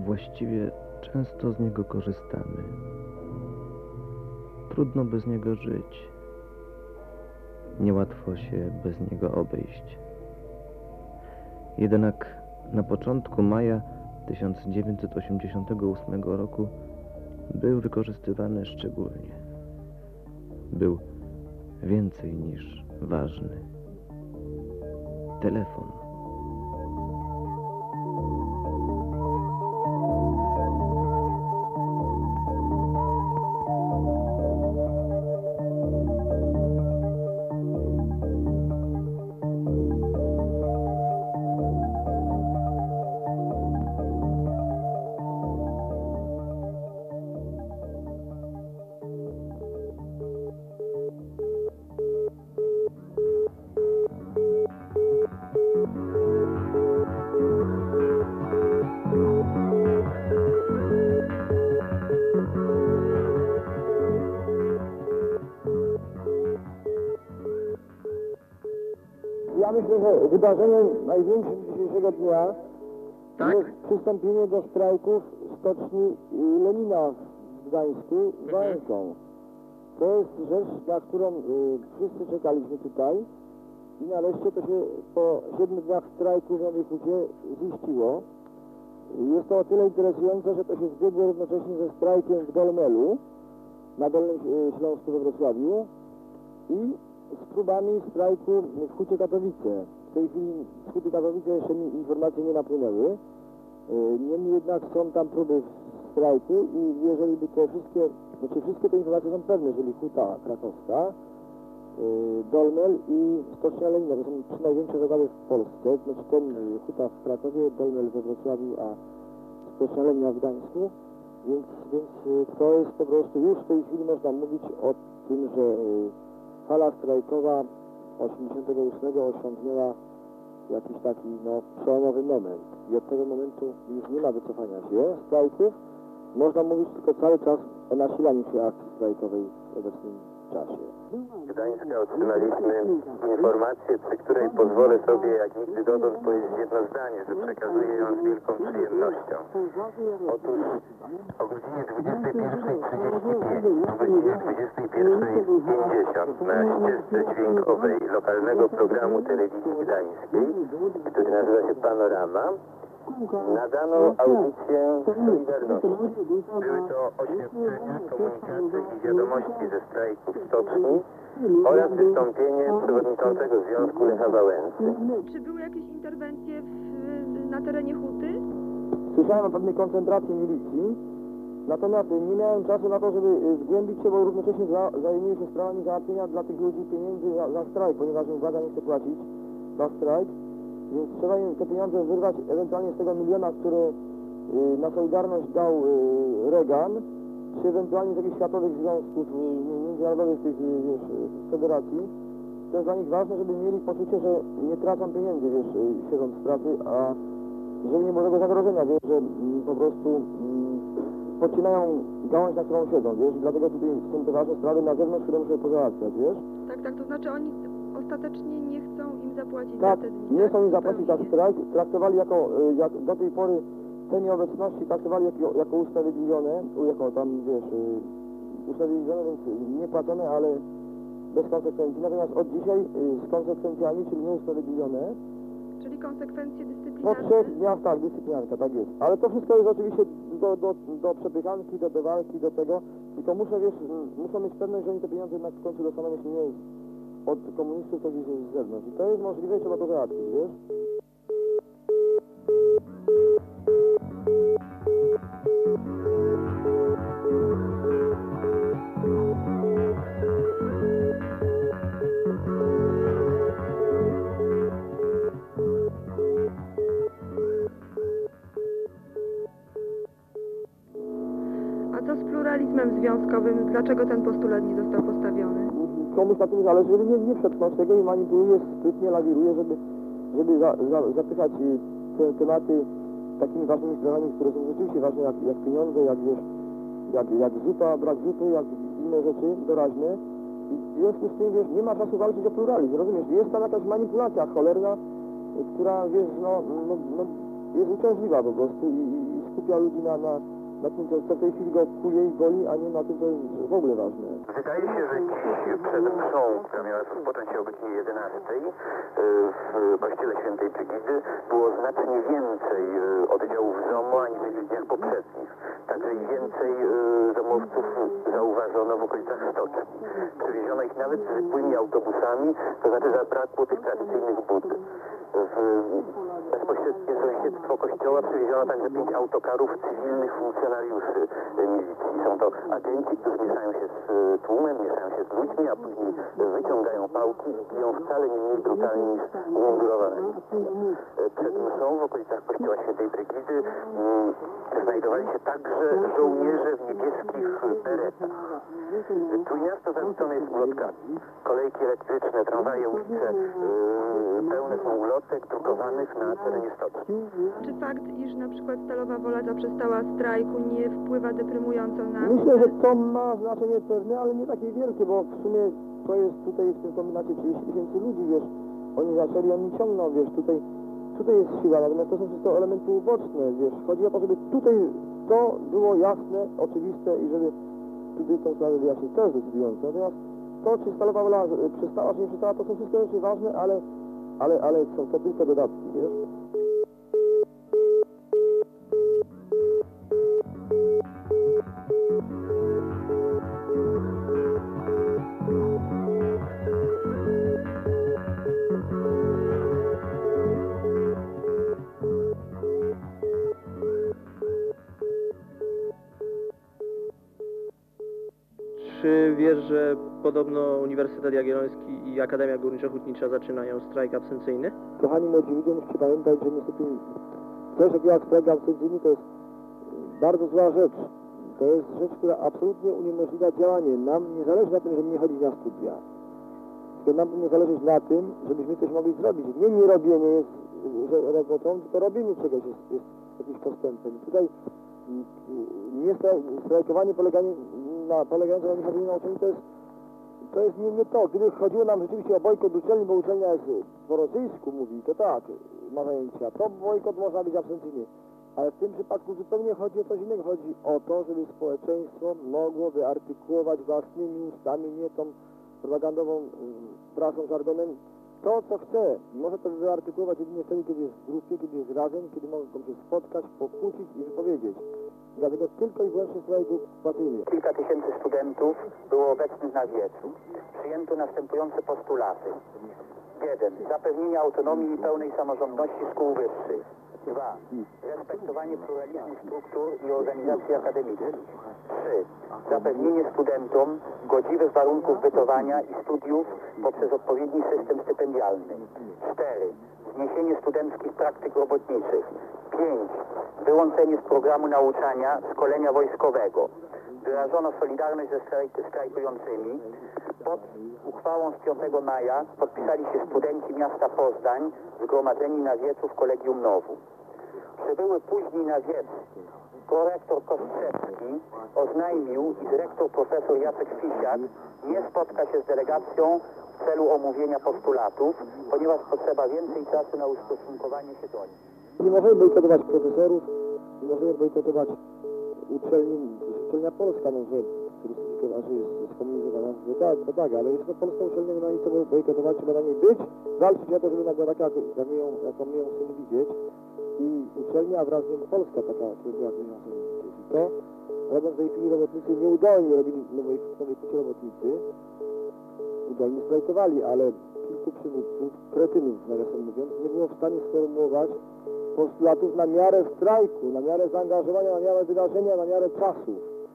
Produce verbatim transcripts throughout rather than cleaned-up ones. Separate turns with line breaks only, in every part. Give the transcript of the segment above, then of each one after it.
Właściwie często z niego korzystamy. Trudno bez niego żyć. Niełatwo się bez niego obejść. Jednak na początku maja tysiąc dziewięćset osiemdziesiątego ósmego roku był wykorzystywany szczególnie. Był więcej niż ważny. Telefon.
Ja myślę, że wydarzeniem największym dzisiejszego dnia
Tak?
jest przystąpienie do strajków stoczni Lenina w Gdańsku Wałęsą. To jest rzecz, na którą y, wszyscy czekaliśmy tutaj i nareszcie to się po siedmiu dniach strajku w Nowej Hucie ziściło. Jest to o tyle interesujące, że to się zbiegło równocześnie ze strajkiem w Dolmelu na Dolnym y, Śląsku we Wrocławiu i z próbami strajku w Hucie Katowice. W tej chwili z Huty Katowice jeszcze mi informacje nie napłynęły. Niemniej jednak są tam próby strajku i jeżeli by te wszystkie, znaczy wszystkie te informacje są pewne, jeżeli Huta Krakowska, Dolmel i Stocznia Lenina, to są trzy największe zakłady w Polsce, znaczy ten Huta w Krakowie, Dolmel we Wrocławiu, a Stocznia Lenina w Gdańsku, więc, więc to jest po prostu już w tej chwili można mówić o tym, że fala strajkowa osiemdziesiątego ósmego osiągnęła jakiś taki no, przełomowy moment i od tego momentu już nie ma wycofania się strajków. Można mówić tylko cały czas o nasilaniu się akcji strajkowej w obecnym czasie.
Z Gdańska otrzymaliśmy informację, przy której pozwolę sobie jak nigdy dotąd powiedzieć jedno zdanie, że przekazuję ją z wielką przyjemnością. Otóż o godzinie dwudziestej pierwszej trzydzieści pięć, o godzinie dwudziestej pierwszej pięćdziesiąt na ścieżce dźwiękowej lokalnego programu telewizji gdańskiej, który nazywa się Panorama, nadano audycję Solidarności. Były to oświadczenia, komunikaty i wiadomości ze strajków stoczni oraz wystąpienie przewodniczącego Związku Lecha Wałęsy.
Czy były jakieś interwencje w, na terenie Huty?
Słyszałem o pewnej koncentracji milicji, natomiast nie miałem czasu na to, żeby zgłębić się, bo równocześnie za, zajmuję się sprawami załatwienia dla tych ludzi pieniędzy za, za strajk, ponieważ im władza nie chce płacić za strajk. Więc trzeba im te pieniądze wyrwać ewentualnie z tego miliona, który y, na Solidarność dał y, Reagan, czy ewentualnie z jakichś światowych związków y, międzynarodowych tych y, wiesz, federacji. To jest dla nich ważne, żeby mieli poczucie, że nie tracą pieniędzy, wiesz, y, siedząc w pracy, a że nie ma żadnego zagrożenia, wiesz, że y, po prostu y, podcinają gałąź, na którą siedzą, wiesz, i dlatego tutaj są te ważne sprawy na zewnątrz, które muszę pozałatwiać, wiesz.
Tak, tak, to znaczy oni ostatecznie nie chcą im zapłacić
Tak,
za te dni,
nie
tak?
chcą im zapłacić za
Zupełnie.
strajk, traktowali jako, y, jak do tej pory te nieobecności traktowali jako, jako usprawiedliwione, u, jako tam, wiesz, y, usprawiedliwione, więc niepłacone, ale bez konsekwencji. Natomiast od dzisiaj y, z konsekwencjami, czyli nieusprawiedliwione,
Czyli konsekwencje
po
dyscyplinarne?
trzech dniach, tak, dyscyplinarka, tak jest. Ale to wszystko jest oczywiście do, do, do przepychanki, do, do walki, do tego, tylko muszę, wiesz, y, muszę mieć pewność, że oni te pieniądze jednak w końcu dostaną, jeśli nie od komunistów, to gdzieś z zewnątrz. I to jest możliwe, trzeba to załatwić, wiesz?
A co z pluralizmem związkowym? Dlaczego ten postulat nie został postawiony?
Komuś na tym zależy, żeby nie, nie przetrwać tego i manipuluje, sprytnie lawiruje, żeby, żeby za, za, zapychać te tematy takimi ważnymi sprawami, które są rzeczywiście ważne, jak, jak pieniądze, jak wiesz, jak, jak zupa, brak zupy, jak inne rzeczy doraźne. I w związku z tym, wiesz, nie ma czasu walczyć o pluralizm, rozumiesz? Jest tam jakaś manipulacja cholerna, która, wiesz, no, no, no jest uciążliwa po prostu i, i skupia ludzi na, na, na tym, co co w tej chwili go kuje i boli, a nie na tym, co jest w ogóle ważne.
Wydaje się, że dziś przed mszą, która miała rozpocząć się o godzinie jedenastej w kościele Świętej Brygidy było znacznie więcej oddziałów ZOMO aniżeli w dniach poprzednich. Także i więcej zomowców zauważono w okolicach Stoczni. Przywieziono ich nawet zwykłymi autobusami, to znaczy zabrakło tych tradycyjnych bud. W bezpośrednie sąsiedztwo kościoła przywieziono także pięć autokarów cywilnych funkcjonariuszy milicji. Są to agenci, którzy mieszają się z tłumem, mieszają się z ludźmi, a później wyciągają pałki i biją wcale nie mniej brutalnie niż umundurowane milicja. Przed mszą w okolicach kościoła Świętej Brygidy mm, znajdowali się także żołnierze w niebieskich beretach. Trójmiasto zaludnione jest ulotkami. Kolejki elektryczne, tramwaje, ulice yy, pełne są ulotek drukowanych na terenie stoczni.
Czy fakt, iż na przykład Stalowa Wola zaprzestała strajku, nie wpływa deprymująco na...
Myślę, że to ma znaczenie pewne, ale nie takie wielkie, bo w sumie to jest tutaj w tym kombinacie trzydzieści tysięcy ludzi, wiesz, oni zaczęli, oni ciągną, wiesz, tutaj, tutaj jest siła, natomiast to są wszystko elementy uboczne, wiesz, chodzi o to, żeby tutaj to było jasne, oczywiste i żeby tutaj tą sprawę wyjaśnić, to jest decydujące. Natomiast to, czy Stalowa Wola przestała, czy nie przestała, to są wszystko rzeczy ważne, ale, ale, ale są to tylko dodatki, wiesz.
Czy wiesz, że podobno Uniwersytet Jagielloński i Akademia Górniczo-Hutnicza zaczynają strajk absencyjny?
Kochani młodzi ludzie, musicie pamiętać, że niestety coś takiego jak strajk absencyjny to jest bardzo zła rzecz. To jest rzecz, która absolutnie uniemożliwia działanie. Nam nie zależy na tym, żeby nie chodzić na studia. Tylko nam powinno zależeć na tym, żebyśmy coś mogli zrobić. Nie nie robienie jest że robotą, tylko robienie czegoś jest, jest jakimś postępem. Tutaj nie strajkowanie poleganie na, polegające na niechodzeniu na uczelni to jest, to jest nie, nie to. Gdyby chodziło nam rzeczywiście o bojkot uczelni, bo uczelnia jest po rosyjsku mówi, to tak, ma zajęcia. To bojkot można być absencyjny. Ale w tym przypadku zupełnie chodzi o coś innego. Chodzi o to, żeby społeczeństwo mogło wyartykułować własnymi ustami, nie tą propagandową y, prasą, żargonem, to, co chce. Może to wyartykułować jedynie wtedy, kiedy jest w grupie, kiedy jest razem, kiedy mogą się spotkać, pokłócić i wypowiedzieć. Dlatego tylko i wyłącznie strajk partyjny.
Kilka tysięcy studentów było obecnych na wiecu. Przyjęto następujące postulaty. jeden. Zapewnienie autonomii i pełnej samorządności szkół wyższych. dwa. Respektowanie pluralizmu struktur i organizacji akademickich. trzy. Zapewnienie studentom godziwych warunków bytowania i studiów poprzez odpowiedni system stypendialny. cztery. Zniesienie studenckich praktyk robotniczych. pięć. Wyłączenie z programu nauczania szkolenia wojskowego. Wyrażono solidarność ze strajk strajkującymi. Pod uchwałą z piątego maja podpisali się studenci miasta Poznań zgromadzeni na wiecu w Kolegium Nowu. Przybyły później na wiec prorektor Kostrzewski oznajmił, iż rektor profesor Jacek Fisiak nie spotka się z delegacją w celu omówienia postulatów, ponieważ potrzeba więcej czasu na ustosunkowanie się do nich.
Nie możemy bojkotować profesorów, nie możemy bojkotować uczelni, uczelnia polska może rusyfikowana, jest skomunizowana, że tak, to tak, ale jest to polska uczelnia, nie ma nic co bojkotować, trzeba na niej być, walczyć o to, żeby ona była taka, jaką ją, jaką my ją chcemy widzieć. I uczelnia wraz z nią polska taka, która jak my ją chcemy widzieć. I to robią w tej chwili robotnicy nieudolnie, robili nowej, nowej kucie robotnicy, udolnie strajkowali, ale kilku przywódców, kretynów nawiasem mówiąc, nie było w stanie sformułować postulatów na miarę strajku, na miarę zaangażowania, na miarę wydarzenia, na miarę czasów.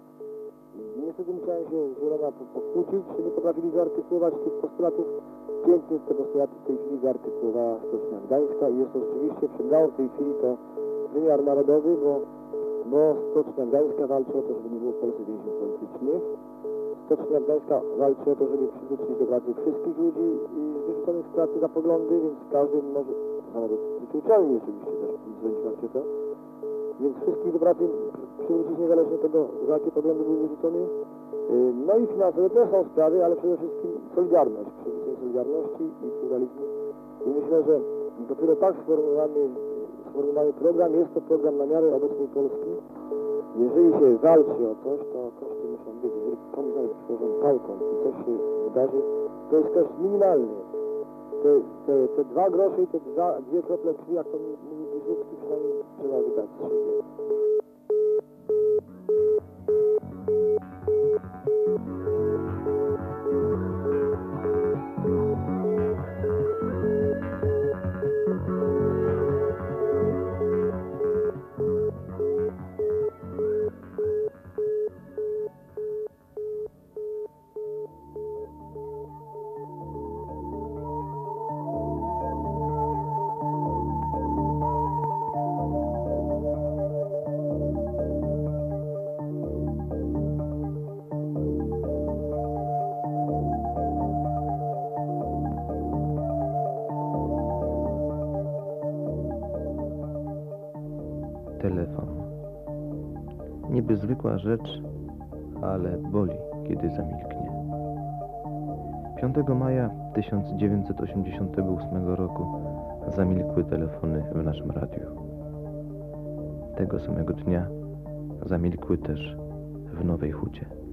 Niestety musiałem się z wieloma pokłócić, że nie potrafili wyartykułować tych postulatów. Pięknie te postulaty w tej chwili wyartykułowała Stocznia Gdańska i jest to rzeczywiście przybrało w tej chwili to wymiar narodowy, bo, bo Stocznia Gdańska walczy o to, żeby nie było w Polsce więźniów politycznych. Stocznia Gdańska walczy o to, żeby przywrócić do pracy wszystkich ludzi wyrzuconych z pracy za poglądy, więc każdy może, to samo dotyczy uczelni oczywiście też, zwróciła to, więc wszystkich do pracy przywrócić niezależnie od tego, za jakie poglądy były wyrzucone. No i finansowe też są sprawy, ale przede wszystkim solidarność, przywrócenie solidarności i pluralizmu. I myślę, że dopiero tak sformułowany, sformułowany program. Jest to program na miarę obecnej Polski. Jeżeli się walczy o coś, to koszty muszą być. Jeżeli komuś nawet przyłożą pałką i coś się wydarzy, to jest koszt minimalny. Te, te, te dwa grosze i te dwa, dwie krople krwi, jak to mówi Wysłucki, przynajmniej trzeba wydać z siebie.
Telefon. Niby zwykła rzecz, ale boli, kiedy zamilknie. piątego maja tysiąc dziewięćset osiemdziesiątego ósmego roku zamilkły telefony w naszym radiu. Tego samego dnia zamilkły też w Nowej Hucie.